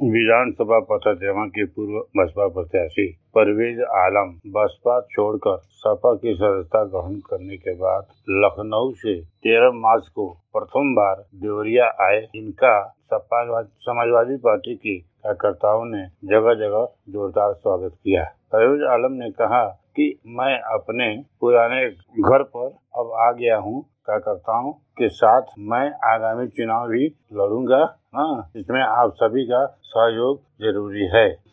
विधानसभा पथसेवा के पूर्व बसपा प्रत्याशी परवेज आलम बसपा छोड़कर सपा की सदस्यता ग्रहण करने के बाद लखनऊ से 13 मार्च को प्रथम बार देवरिया आए। इनका समाजवादी पार्टी के कार्यकर्ताओं ने जगह जगह जोरदार स्वागत किया। परवेज आलम ने कहा कि मैं अपने पुराने घर पर अब आ गया हूं। कार्यकर्ताओं के साथ मैं आगामी चुनाव भी लड़ूंगा। इसमें आप सभी का सहयोग जरूरी है।